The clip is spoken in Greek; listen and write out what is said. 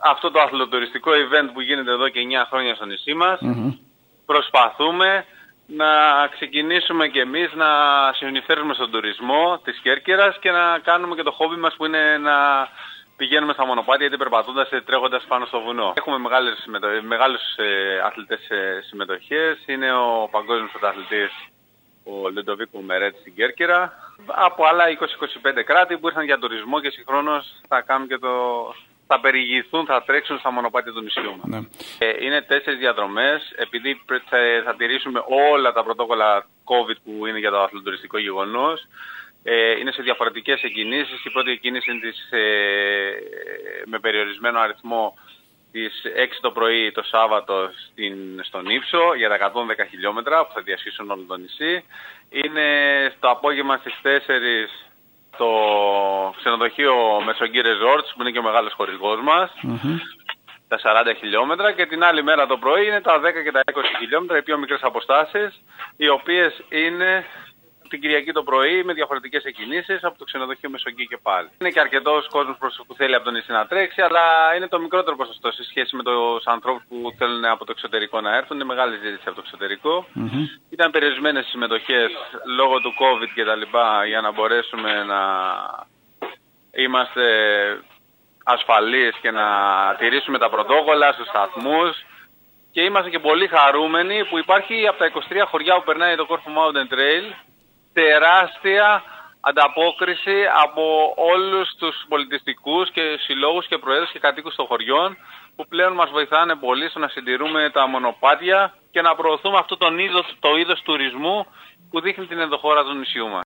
αυτό το αθλοτουριστικό event που γίνεται εδώ και 9 χρόνια στο νησί μας. Προσπαθούμε να ξεκινήσουμε κι εμείς να συνεισφέρουμε στον τουρισμό της Κέρκυρας και να κάνουμε και το χόμπι μας που είναι να πηγαίνουμε στα μονοπάτια είτε περπατώντας είτε τρέχοντας πάνω στο βουνό. Έχουμε μεγάλους αθλητές συμμετοχές. Είναι ο παγκόσμιος πρωταθλητής ο Λεντοβίκο Μερέτ στην Κέρκυρα. Από άλλα 20-25 κράτη που ήρθαν για τουρισμό και συγχρόνως θα περιηγηθούν, θα τρέξουν στα μονοπάτια του νησιού μας. Είναι 4 διαδρομές, επειδή θα τηρήσουμε όλα τα πρωτόκολλα COVID που είναι για το αθλοτουριστικό γεγονός. Είναι σε διαφορετικές εκκινήσεις. Η πρώτη εκκίνηση είναι με περιορισμένο αριθμό στις 6 το πρωί το Σάββατο στον Ύψο για τα 110 χιλιόμετρα που θα διασχίσουν όλο το νησί. Είναι στο απόγευμα στις 4 το ξενοδοχείο Μεσογγί Resorts που είναι και ο μεγάλος χορηγός μας, τα 40 χιλιόμετρα, και την άλλη μέρα το πρωί είναι τα 10 και τα 20 χιλιόμετρα, οι πιο μικρές αποστάσεις, οι οποίες είναι την Κυριακή το πρωί με διαφορετικές εκκινήσεις από το ξενοδοχείο Μεσογγί και πάλι. Είναι και αρκετός κόσμος που θέλει από το νησί να τρέξει, αλλά είναι το μικρότερο ποσοστό σε σχέση με τους ανθρώπους που θέλουν από το εξωτερικό να έρθουν. Είναι μεγάλη ζήτηση από το εξωτερικό. Ήταν περιορισμένες συμμετοχές λόγω του COVID και τα λοιπά για να μπορέσουμε να είμαστε ασφαλείς και να τηρήσουμε τα πρωτόκολλα στους σταθμούς. Και είμαστε και πολύ χαρούμενοι που υπάρχει από τα 23 χωριά που περνάει το Corfu Mountain Trail τεράστια ανταπόκριση από όλους τους πολιτιστικούς και συλλόγους και προέδρους και κατοίκους των χωριών που πλέον μας βοηθάνε πολύ στο να συντηρούμε τα μονοπάτια και να προωθούμε αυτό το είδος τουρισμού που δείχνει την ενδοχώρα του νησιού μας.